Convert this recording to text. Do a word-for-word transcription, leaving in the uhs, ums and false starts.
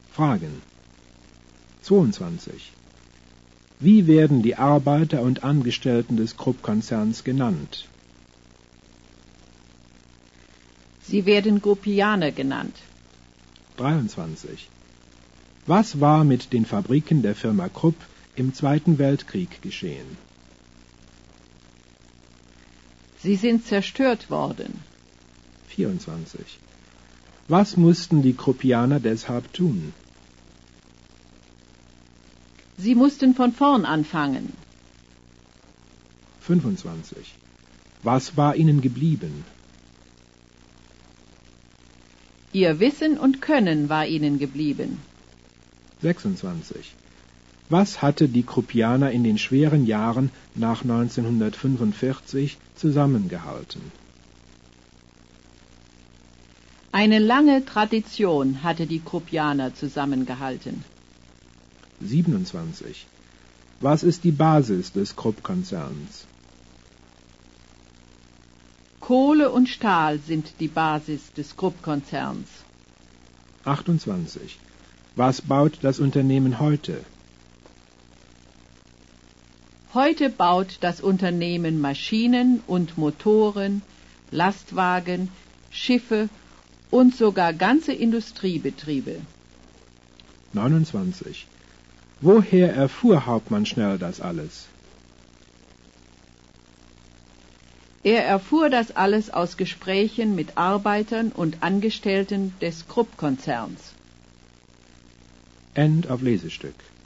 Fragen. zweiundzwanzig. Wie werden die Arbeiter und Angestellten des Krupp-Konzerns genannt? Sie werden Gruppianer genannt. dreiundzwanzig. Was war mit den Fabriken der Firma Krupp im Zweiten Weltkrieg geschehen? Sie sind zerstört worden. vierundzwanzig. Was mussten die Kruppianer deshalb tun? Sie mussten von vorn anfangen. fünfundzwanzig. Was war ihnen geblieben? Ihr Wissen und Können war ihnen geblieben. sechsundzwanzig. Was hatte die Kruppianer in den schweren Jahren nach neunzehnhundertfünfundvierzig zusammengehalten? Eine lange Tradition hatte die Kruppianer zusammengehalten. siebenundzwanzig. Was ist die Basis des Krupp-Konzerns? Kohle und Stahl sind die Basis des Krupp-Konzerns. achtundzwanzig. Was baut das Unternehmen heute? Heute baut das Unternehmen Maschinen und Motoren, Lastwagen, Schiffe und sogar ganze Industriebetriebe. neunundzwanzig. Woher erfuhr Hauptmann Schnell das alles? Er erfuhr das alles aus Gesprächen mit Arbeitern und Angestellten des Krupp-Konzerns. End of Lesestück.